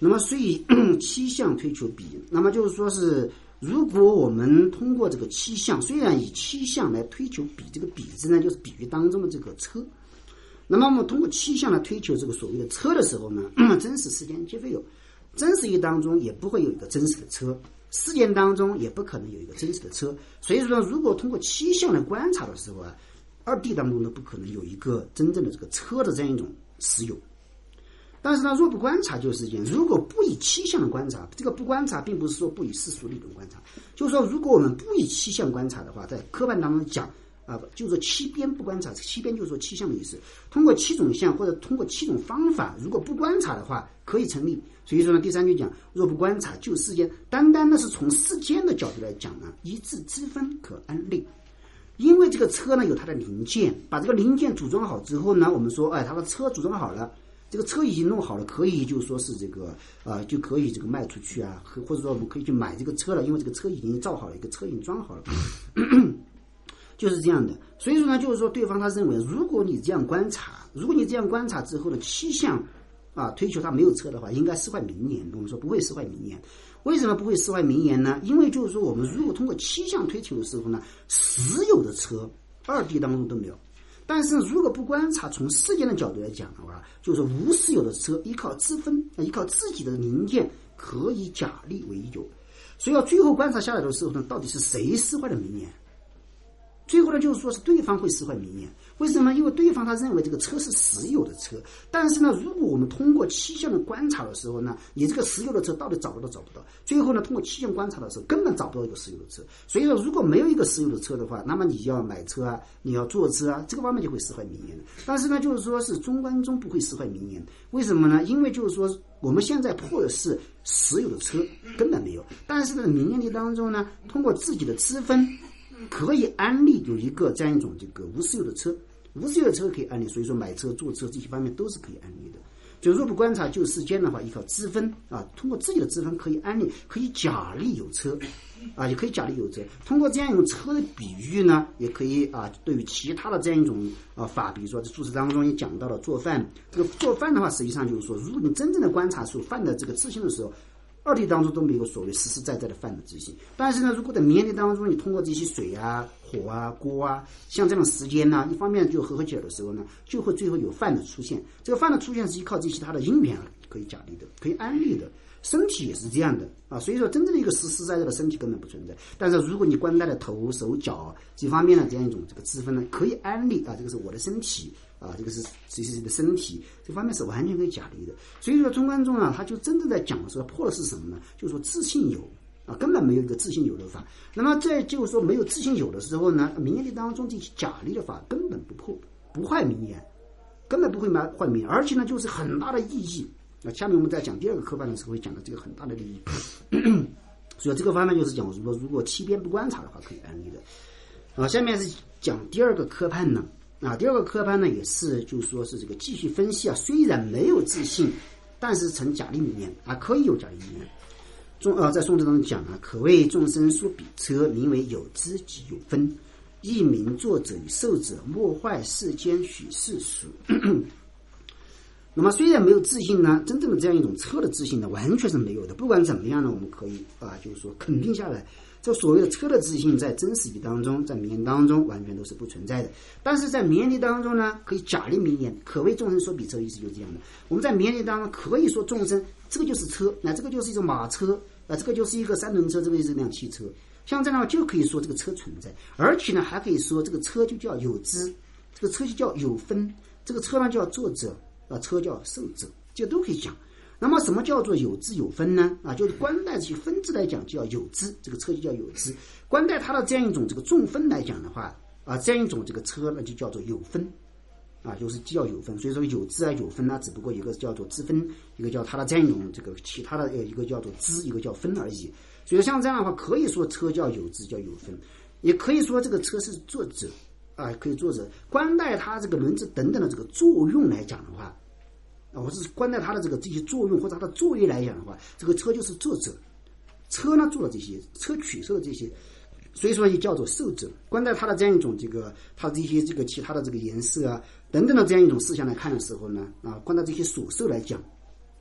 那么所以七项推求比，那么就是说是如果我们通过这个七项，虽然以七项来推求比，这个比字呢就是比喻当中的这个车。那么我们通过七项来推求这个所谓的车的时候呢，真实世间皆非有，真实义当中也不会有一个真实的车，事件当中也不可能有一个真实的车。所以说如果通过七项来观察的时候啊，二谛当中都不可能有一个真正的这个车的这样一种实有。但是呢，若不观察就是这样，如果不以七项的观察，这个不观察并不是说不以世俗理论观察，就是说如果我们不以七项观察的话，在科判当中讲啊，就是说七边不观察，七边就是说七项的意思，通过七种项或者通过七种方法，如果不观察的话可以成立。所以说呢，第三句讲若不观察就世间，单单的是从世间的角度来讲呢，一字之分可安立。因为这个车呢有它的零件，把这个零件组装好之后呢，我们说哎，它的车组装好了，这个车已经弄好了，可以就是说是这个呃就可以这个卖出去啊，或者说我们可以去买这个车了，因为这个车已经造好了，一个车已经装好了。就是这样的。所以说呢，就是说对方他认为，如果你这样观察，如果你这样观察之后的七项啊推求他没有车的话，应该释怀名言。我们说不会释怀名言，为什么不会释怀名言呢？因为就是说我们如果通过七项推求的时候呢，实有的车二谛当中都没有。但是如果不观察，从世间的角度来讲的话，就是说无实有的车依靠自分，依靠自己的零件可以假立为有。所以要最后观察下来的时候呢，到底是谁释怀的名言？最后呢，就是说是对方会释怀名言。为什么？因为对方他认为这个车是实有的车，但是呢，如果我们通过七项的观察的时候呢，你这个实有的车到底找不到找不到，最后呢，通过七项观察的时候根本找不到一个实有的车。所以说如果没有一个实有的车的话，那么你要买车啊，你要坐车啊，这个方面就会释怀名言。但是呢，就是说是中观中不会释怀名言。为什么呢？因为就是说我们现在破的是实有的车，根本没有。但是呢，名言力当中呢，通过自己的知分可以安立有一个这样一种这个无实有的车，无实有的车可以安立，所以说买车坐车这些方面都是可以安立的。就若不观察就世间的话，依靠知分啊，通过自己的知分可以安立，可以假立有车啊，也可以假立有车。通过这样一种车的比喻呢，也可以啊，对于其他的这样一种啊法，比如说在注释当中也讲到了做饭。这个做饭的话，实际上就是说，如果你真正的观察出饭的这个自性的时候，二谛当中都没有所谓实实在在的饭的自性。但是呢，如果在名言力当中，你通过这些水啊、火啊、锅啊，像这种时间呢，一方面就合合起来的时候呢，就会最后有饭的出现。这个饭的出现是依靠这些它的因缘可以假立的，可以安立的。身体也是这样的啊，所以说真正的一个实实在在的身体根本不存在。但是如果你观待的头、手、脚这方面的这样一种这个知分呢，可以安立啊，这个是我的身体啊，这个是谁谁谁的身体，这方面是完全可以假立的。所以说中观中啊，他就真正在讲的时候破的是什么呢？就是说自性有啊，根本没有一个自性有的法。那么在就是说没有自性有的时候呢，名言力当中这些假立的法根本不破，不坏名言，根本不会坏名言，而且呢就是很大的意义。那下面我们在讲第二个科判的时候会讲到这个很大的利益。所以这个方面就是讲如果如果七边不观察的话可以安立的。啊，下面是讲第二个科判呢。啊，第二个科判呢也是就是说是这个继续分析啊，虽然没有自性，但是成假立名言啊，可以有假立名言。中呃在宋字当中讲啊，可谓众生所比车，名为有知即有分，亦名作者与受者，莫坏世间许世俗。那么虽然没有自信呢，真正的这样一种车的自信呢，完全是没有的。不管怎么样呢，我们可以啊，就是说肯定下来，这所谓的车的自信在真实义当中，在名言当中完全都是不存在的。但是在名言力当中呢，可以假立名言，可谓众生所比车，意思就是这样的。我们在名言力当中可以说众生这个就是车，那这个就是一种马车，啊，这个就是一个三轮车，这个就是一辆汽车。像这样就可以说这个车存在，而且呢还可以说这个车就叫有知，这个车就叫有分，这个车呢叫作者。啊，车叫受者，这都可以讲。那么什么叫做有知有分呢？啊，就是观待这些分支来讲，就叫有知，这个车就叫有知。观待它的这样一种这个众分来讲的话，啊，这样一种这个车呢，就叫做有分，啊，就是叫有分。所以说有知啊有分呢，只不过一个叫做知分，一个叫它的这样一种这个其他的呃一个叫做知，一个叫分而已。所以说像这样的话，可以说车叫有知叫有分，也可以说这个车是作者。啊，可以作者观待它这个轮子等等的这个作用来讲的话，啊，我是观待它的这个这些作用或者它的作业来讲的话，这个车就是作者，车呢做了这些，车取受了这些，所以说也叫做受者。观待它的这样一种这个它这些这个其他的这个颜色啊等等的这样一种事项来看的时候呢，啊，观待这些所受来讲，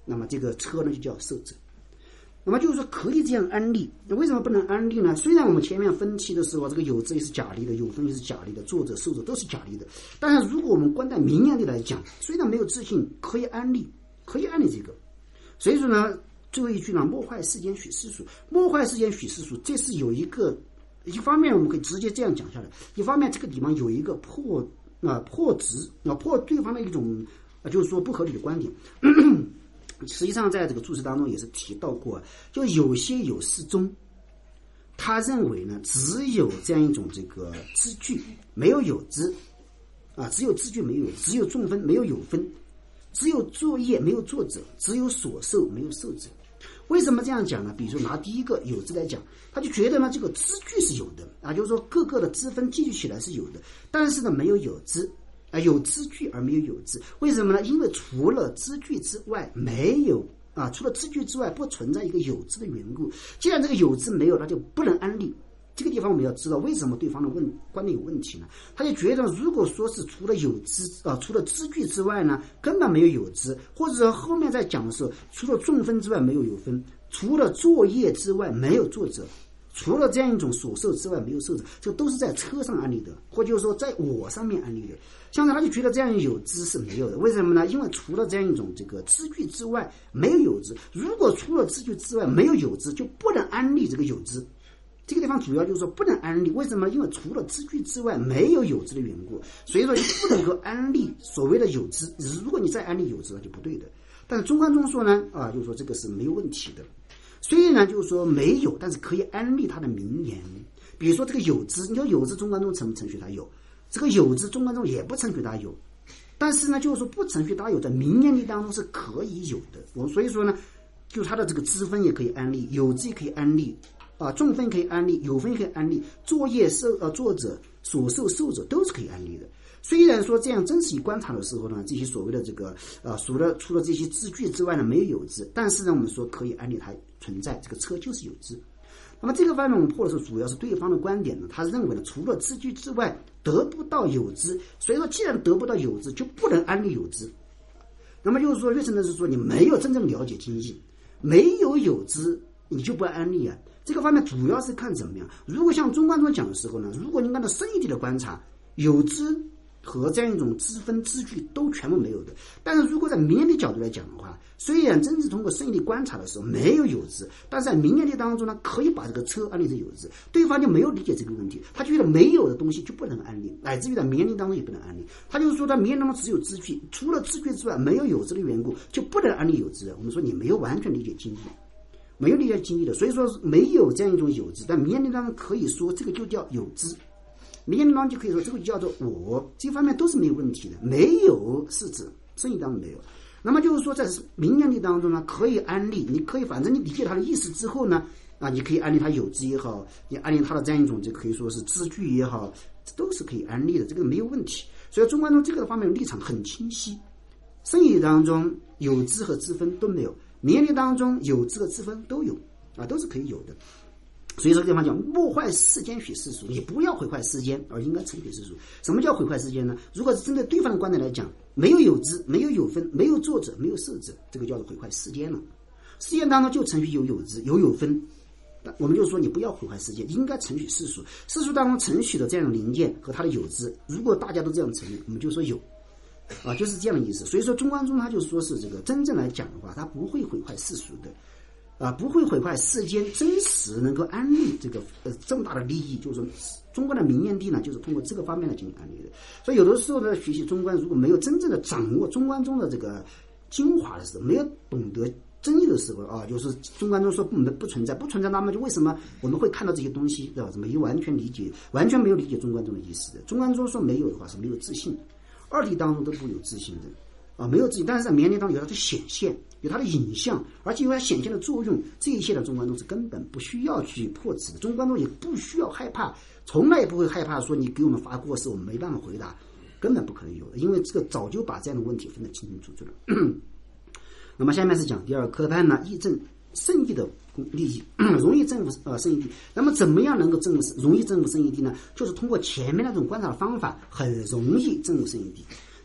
那么这个车呢就叫受者。那么就是说可以这样安立，为什么不能安立呢？虽然我们前面分析的时候，这个有之也是假立的，有分也是假立的，作者受者都是假立的，但是如果我们观待明眼力来讲，虽然没有自信，可以安立，可以安立这个。所以说呢，最后一句呢，莫坏世间许世俗，莫坏世间许世俗，这是有一个一方面我们可以直接这样讲下来，一方面这个地方有一个破啊、呃、破执啊破对方的一种啊、呃、就是说不合理的观点。实际上在这个注释当中也是提到过，就有些有事宗他认为呢，只有这样一种这个支句，没有有之啊，只有支句没有，只有众分没有有分，只有作业没有作者，只有所受没有受者。为什么这样讲呢？比如说拿第一个有之来讲，他就觉得呢这个支句是有的啊，就是说各个的支分记叙起来是有的，但是呢没有有之啊，有支句而没有有之。为什么呢？因为除了支句之外没有啊，除了支句之外不存在一个有之的缘故。既然这个有之没有，那就不能安立。这个地方我们要知道为什么对方的问观点有问题呢？他就觉得如果说是除了有之啊，除了支句之外呢，根本没有有之，或者说后面在讲的时候，除了众分之外没有有分，除了作业之外没有作者，除了这样一种所受之外没有受者，这个都是在车上安立的，或就是说在我上面安立的。相反他就觉得这样有之是没有的，为什么呢？因为除了这样一种这个支句之外没有有之，如果除了支句之外没有有之，就不能安立这个有之。这个地方主要就是说不能安立，为什么？因为除了支句之外没有有之的缘故，所以说就不能够安立所谓的有之。如果你再安立有之，那就不对的。但是中观中说呢，啊，就是说这个是没有问题的。虽然就是说没有，但是可以安立它的名言。比如说这个有之，你说有之中观中承不承许它有？这个有之中观中也不承许它有。但是呢，就是说不承许它有，在名言力当中是可以有的。我所以说呢，就它的这个支分也可以安立，有之也可以安立。啊，众分可以安立，有分可以安立，作业受呃作者所受受者都是可以安立的。虽然说这样真实观察的时候呢，这些所谓的这个呃除了除了这些支句之外呢没有有之，但是呢我们说可以安立它存在，这个车就是有之。那么这个方面我们破的时候，主要是对方的观点呢，他认为呢除了支句之外得不到有之，所以说既然得不到有之，就不能安立有之。那么就是说，越甚的是说你没有真正了解经义，没有有之，你就不安立啊。这个方面主要是看怎么样。如果像中观中讲的时候呢，如果您按照深一点的观察，有之和这样一种支分支句都全部没有的。但是如果在名言力角度来讲的话，虽然真是通过深一点观察的时候没有有之，但是在名言力当中呢，可以把这个车安立成有之。对方就没有理解这个问题，他觉得没有的东西就不能安立，乃至于在名言力当中也不能安立。他就是说，在名言当中只有支句，除了支句之外没有有之的缘故，就不能安立有之。我们说你没有完全理解经义。没有理解经义的，所以说没有这样一种有之，但名言力当中可以说这个就叫有之，名言力当中就可以说这个就叫做我，这方面都是没有问题的。没有是指生意当中没有，那么就是说在名言力当中呢，可以安立，你可以反正你理解它的意思之后呢，啊，你可以安立它有之也好，你安立它的这样一种就可以说是支句也好，都是可以安立的，这个没有问题。所以中观中这个方面的立场很清晰，生意当中有之和支分都没有。名言力当中有之和支分都有啊，都是可以有的。所以说这地方讲莫坏世间许世俗，你不要毁坏世间，而应该承许世俗。什么叫毁坏世间呢？如果是针对对方的观点来讲，没有有之，没有有分，没有作者，没有受者，这个叫做毁坏世间了。世间当中就承许有有之，有有分，我们就说你不要毁坏世间，应该承许世俗。世俗当中承许的这样的零件和它的有之，如果大家都这样承认，我们就说有。啊，就是这样的意思。所以说中观中他就说是这个真正来讲的话，他不会毁坏世俗的，啊，不会毁坏世间真实能够安立这个呃这么大的利益。就是说中观的名言力呢，就是通过这个方面来进行安立的。所以有的时候呢，学习中观如果没有真正的掌握中观中的这个精华的时候，没有懂得真义的时候啊，就是中观中说不不存在，不存在，那么就为什么我们会看到这些东西，对吧？没有完全理解，完全没有理解中观中的意思的。中观中说没有的话是没有自信。二谛当中都不有自信的啊，没有自信，但是在名言力当中有它的显现，有它的影像，而且有它显现的作用，这一些的中观中是根本不需要去破斥的。中观中也不需要害怕，从来也不会害怕说你给我们发过失，我们没办法回答，根本不可能有的，因为这个早就把这样的问题分得清清楚楚了。那么下面是讲第二科判呢，义正圣义的利益，容易证悟呃圣义谛。那么怎么样能够证悟容易证悟圣义谛呢？就是通过前面那种观察的方法，很容易证悟圣义谛。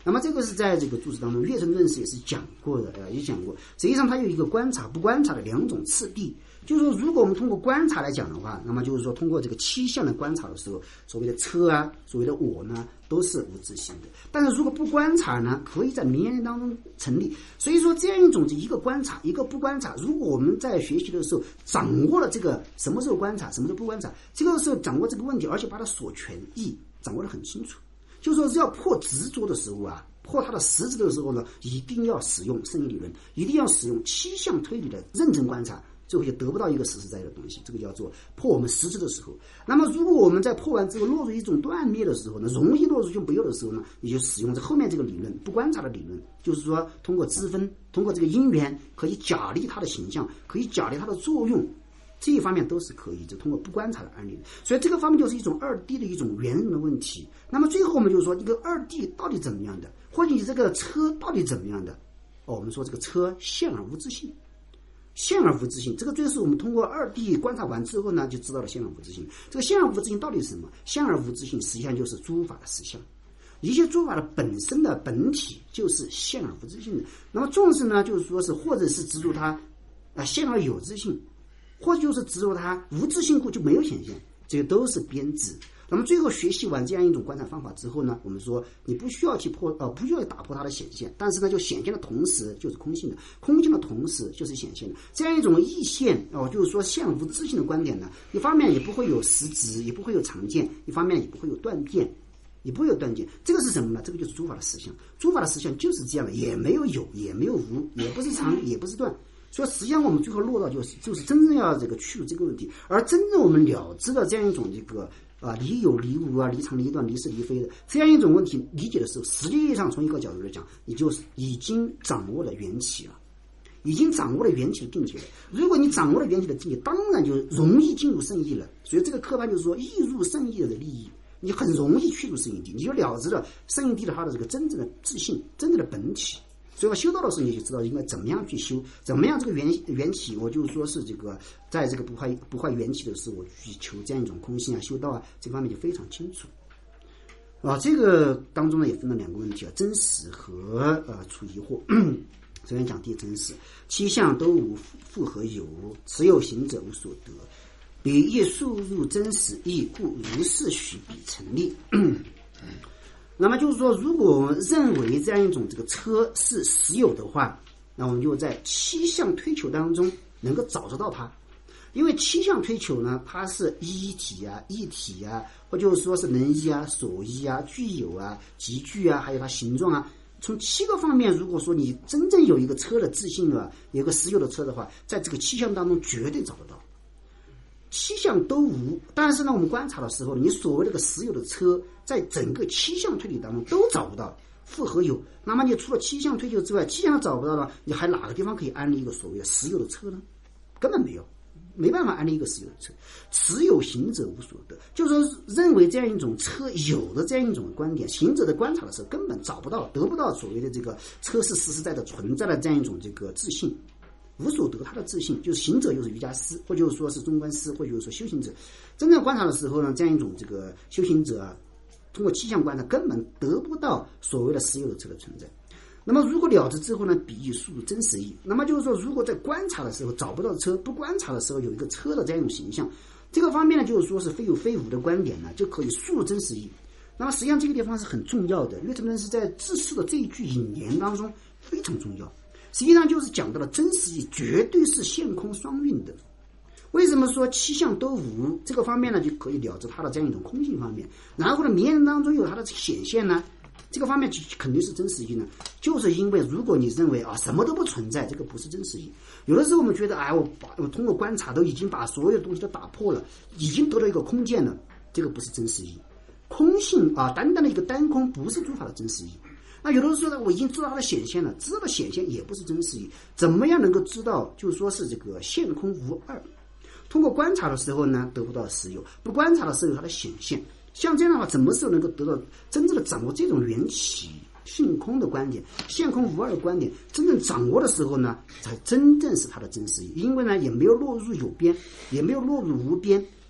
那么这个是在这个注释当中，月称论式也是讲过的，呃，也讲过。实际上它有一个观察不观察的两种次第。就是说，如果我们通过观察来讲的话，那么就是说，通过这个气象的观察的时候，所谓的车啊，所谓的我呢，都是无自性的。但是如果不观察呢，可以在名言当中成立。所以说，这样一种一个观察，一个不观察。如果我们在学习的时候掌握了这个什么时候观察，什么时候不观察，这个时候掌握这个问题，而且把它所权益掌握得很清楚。就是说，要破执着的时候啊，破它的实质的时候呢，一定要使用圣义理论，一定要使用气象推理的认真观察。最后就得不到一个实实在在的东西，这个叫做破我们实质的时候。那么如果我们在破完之后落入一种断灭的时候呢，容易落入就不有的时候呢，你就使用这后面这个理论，不观察的理论，就是说通过支分，通过这个因缘，可以假立它的形象，可以假立它的作用，这一方面都是可以，就通过不观察的案例。所以这个方面就是一种二谛的一种圆融的问题。那么最后我们就说，这个二谛到底怎么样的，或者你这个车到底怎么样的？哦，我们说这个车现而无自性。现而无自性，这个就是我们通过二谛观察完之后呢，就知道了现而无自性。这个现而无自性到底是什么？现而无自性实际上就是诸法的实相，一切诸法的本身的本体就是现而无自性的。那么纵使呢，就是说是或者是执着它啊现而有自性，或者就是执着它无自性故就没有显现，这个都是编制。那么最后学习完这样一种观察方法之后呢，我们说你不需要去破呃不需要打破它的显现，但是呢就显现的同时就是空性的，空性的同时就是显现的。这样一种异现哦，就是说现无自性的观点呢，一方面也不会有实质，也不会有常见，一方面也不会有断变，也不会有断见。这个是什么呢？这个就是诸法的实相。诸法的实相就是这样的，也没有有，也没有无，也不是常，也不是断。所以实际上我们最后落到就是就是真正要这个去除这个问题，而真正我们了知了这样一种这个啊离有离无啊离常离断离是离非的这样一种问题理解的时候，实际上从一个角度来讲，你就是已经掌握了缘起了，已经掌握了缘起的境界了。如果你掌握了缘起的境界，当然就容易进入圣义了。所以这个科判就是说，易入圣义的利益，你很容易去入圣义谛，你就了知了圣义谛的它的这个真正的自信，真正的本体。所以我修道的时候，你就知道应该怎么样去修，怎么样这个缘缘起，我就说是这个，在这个不坏不坏缘起的时候，我去求这样一种空性啊，修道啊，这方面就非常清楚。啊，这个当中呢也分了两个问题啊，真实和呃出疑惑。首先讲第一真实，七相都无复合有，持有行者无所得，彼亦速入真实义，故如是许彼成立。那么就是说，如果我们认为这样一种这个车是实有的话，那我们就在七相推求当中能够找得到它。因为七相推求呢，它是一体啊、一体啊，或就是说是能依啊、所依啊、具有啊、集具啊，还有它形状啊，从七个方面，如果说你真正有一个车的自信啊，有个实有的车的话，在这个七相当中绝对找得到。七相都无，但是呢，我们观察的时候，你所谓这个实有的车，在整个七相推理当中都找不到复合有。那么你除了七相推求之外，七相找不到了，你还哪个地方可以安立一个所谓的实有的车呢？根本没有，没办法安立一个实有的车。持有行者无所得，就是说认为这样一种车有的这样一种观点，行者的观察的时候根本找不到，得不到所谓的这个车是实实在在存在的这样一种这个自信。无所得，他的自信就是行者，就是瑜伽师，或者说是中观师，或者说修行者。真正观察的时候呢，这样一种这个修行者啊，通过七相观察根本得不到所谓的实有的车的存在。那么如果了知之后呢，比喻速入真实义。那么就是说，如果在观察的时候找不到车，不观察的时候有一个车的这样一种形象，这个方面呢，就是说是非有非无的观点呢，就可以速入真实义。那么实际上这个地方是很重要的，岳承论是在自述的这一句引言当中非常重要。实际上就是讲到了真实义绝对是现空双运的。为什么说七相都无？这个方面呢，就可以了知它的这样一种空性方面。然后呢，名言当中有它的显现呢，这个方面肯定是真实义呢。就是因为如果你认为啊什么都不存在，这个不是真实义。有的时候我们觉得哎，我把我通过观察都已经把所有东西都打破了，已经得到一个空见了，这个不是真实义。空性啊，单单的一个单空不是诸法的真实义。那有的时候呢，我已经知道它的显现了，知道的显现也不是真实义。怎么样能够知道？就是说是这个现空无二。通过观察的时候呢，得不到实有；不观察的时候有它的显现。像这样的话，什么时候能够得到真正的掌握这种缘起性空的观点、现空无二的观点？真正掌握的时候呢，才真正是它的真实义。因为呢，也没有落入有边，也没有落入无边。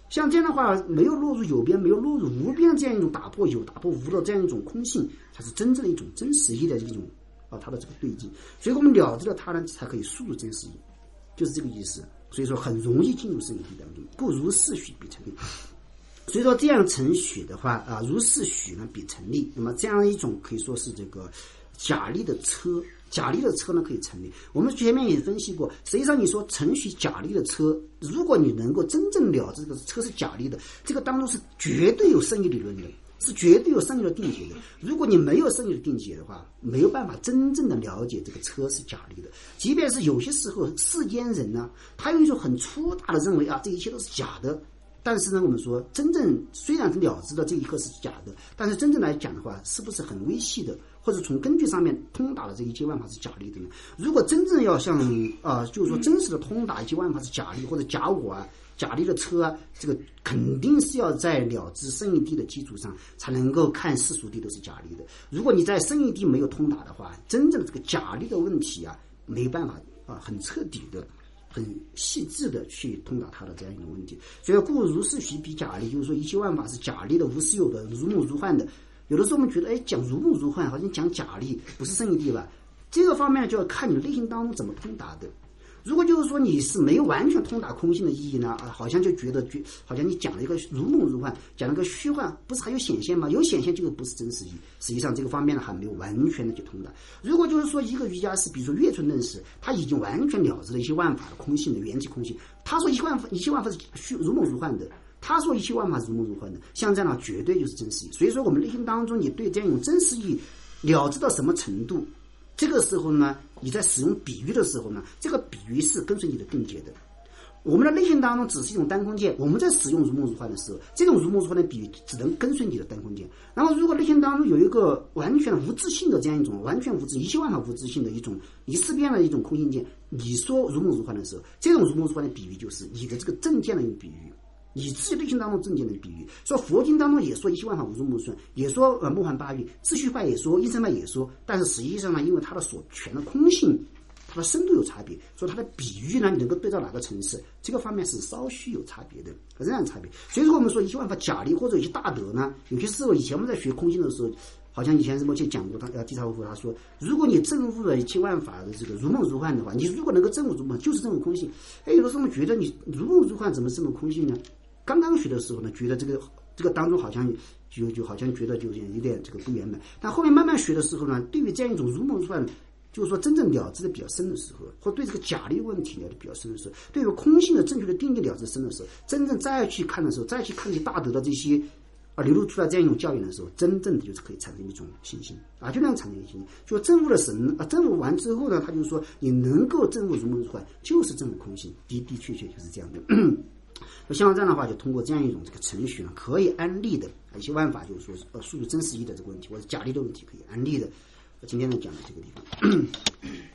像这样的话，没有落入有边，没有落入无边这样一种打破有、打破无的这样一种空性，才是真正的一种真实意的一种啊，它的这个对境。所以我们了知了它呢，才可以速入真实意，就是这个意思。所以说很容易进入生理地当中，故如是许必成立。所以说这样成许的话啊，如是许呢必成立。那么这样一种可以说是这个假立的车。假立的车呢可以成立，我们前面也分析过，实际上你说程序假立的车，如果你能够真正了知这个车是假立的，这个当中是绝对有生理理论的，是绝对有生理的定解的。如果你没有生理的定解的话，没有办法真正的了解这个车是假立的。即便是有些时候世间人呢，他有一种很粗大的认为啊，这一切都是假的。但是呢，我们说真正虽然了知的这一刻是假的，但是真正来讲的话，是不是很微细的，或者从根据上面通达的这一切万法是假立的呢？如果真正要像啊、呃，就是说真实的通达一切万法是假立或者假我啊、假立的车啊，这个肯定是要在了知生意地的基础上才能够看世俗地都是假立的。如果你在生意地没有通达的话，真正的这个假立的问题啊，没办法啊很彻底的。很细致的去通达它的这样一种问题，所以故如是许必假立，就是说一切万法是假立的、无实有的、如梦如幻的。有的时候我们觉得，哎，讲如梦如幻，好像讲假立，不是生理地吧？这个方面就要看你内心当中怎么通达的。如果就是说你是没有完全通达空性的意义呢，啊，好像就觉得觉好像你讲了一个如梦如幻，讲了个虚幻，不是还有显现吗？有显现就不是真实意。实际上这个方面呢还没有完全的去通达。如果就是说一个瑜伽师，比如说月存论师，他已经完全了知了一些万法的空性的缘起空性，他说一切万法一切万法是虚如梦如幻的。他说一切万法是如梦如幻的，像这样呢绝对就是真实意。所以说我们内心当中你对这样一种真实意了知到什么程度，这个时候呢，你在使用比喻的时候呢，这个比喻是跟随你的定解的。我们的内心当中只是一种单空见，我们在使用如梦如幻的时候，这种如梦如幻的比喻只能跟随你的单空见。然后如果内心当中有一个完全无自性的这样一种完全无自一切万法无自性的一种一思辨的一种空性见，你说如梦如幻的时候，这种如梦如幻的比喻就是你的这个正见的一种比喻，你自己内心当中正见的比喻。说佛经当中也说一切万法无如梦顺，也说呃梦幻八蕴，秩序派也说，因生派也说，但是实际上呢，因为它的所全的空性，它的深度有差别，所以它的比喻呢，你能够对到哪个层次，这个方面是稍许有差别的，仍然差别。所以说我们说一切万法假立或者一些大德呢，有些时候以前我们在学空性的时候，好像以前什么就讲过他呃，地藏夫他说，如果你证悟了一切万法的这个如梦如幻的话，你如果能够证悟如梦，就是证悟空性。哎，有的时候我们觉得你如梦如幻怎么证悟空性呢？刚刚学的时候呢，觉得这个这个当中好像就就好像觉得就有点这个不圆满，但后面慢慢学的时候呢，对于这样一种如梦如幻，就是说真正了知的比较深的时候，或对这个假立问题了解比较深的时候，对于空性的正确的定义了知深的时候，真正再去看的时候，再去看这些大德的这些啊流露出来这样一种教言的时候，真正的就是可以产生一种信心啊，就那样产生信心。就证悟了神啊，证悟完之后呢，他就说你能够证悟如梦如幻，就是证悟空性，的的确确就是这样的。像这样的话，就通过这样一种这个程序呢，可以安利的一些办法，就是说呃，输入真实意的这个问题，或者假立的问题，可以安利的。我今天呢讲的这个地方。